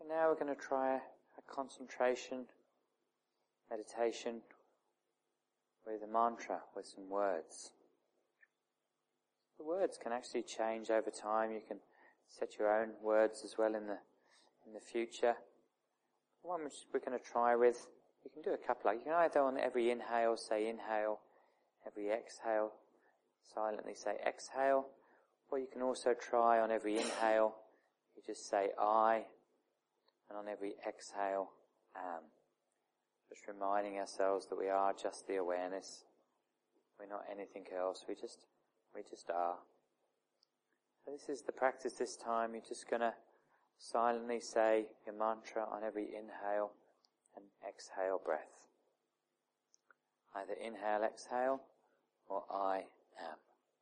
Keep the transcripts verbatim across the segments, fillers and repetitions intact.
And now we're going to try a concentration meditation with a mantra, with some words. The words can actually change over time. You can set your own words as well in the in the future. The one which we're going to try with, you can do a couple. You can either on every inhale say inhale, every exhale silently say exhale, or you can also try on every inhale, you just say I, and on every exhale, am. Just reminding ourselves that we are just the awareness. We're not anything else. We just, we just are. So this is the practice this time. You're just going to silently say your mantra on every inhale and exhale breath. Either inhale, exhale, or I am.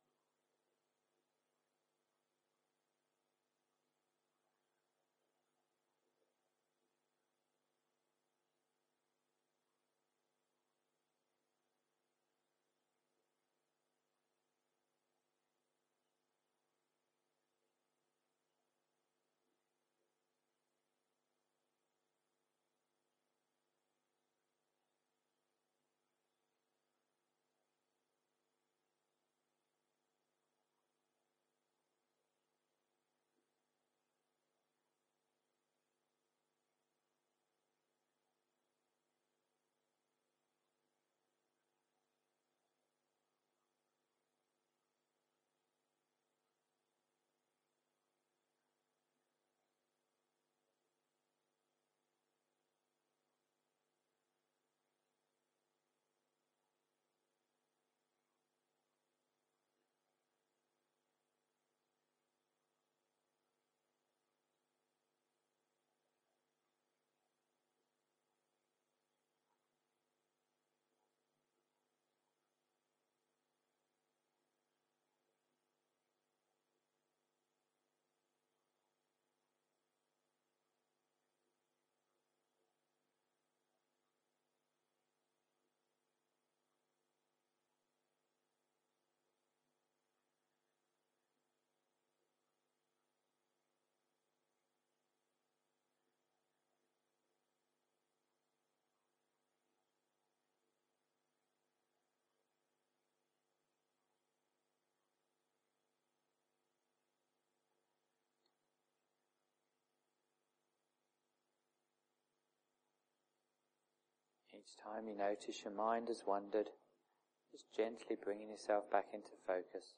Each time you notice your mind has wandered, just gently bringing yourself back into focus.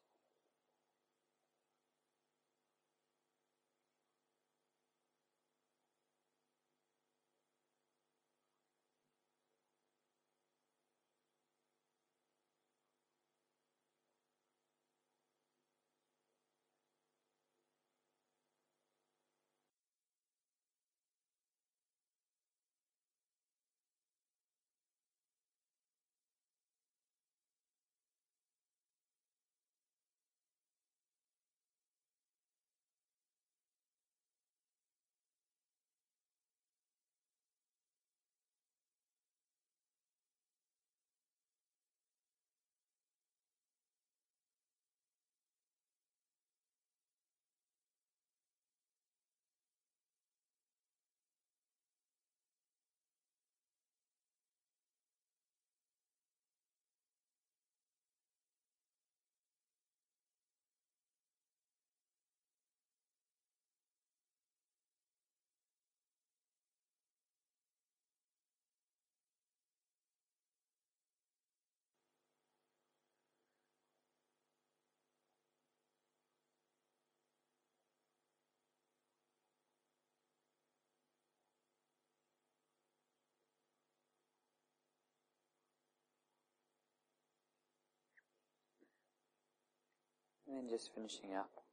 And then just finishing up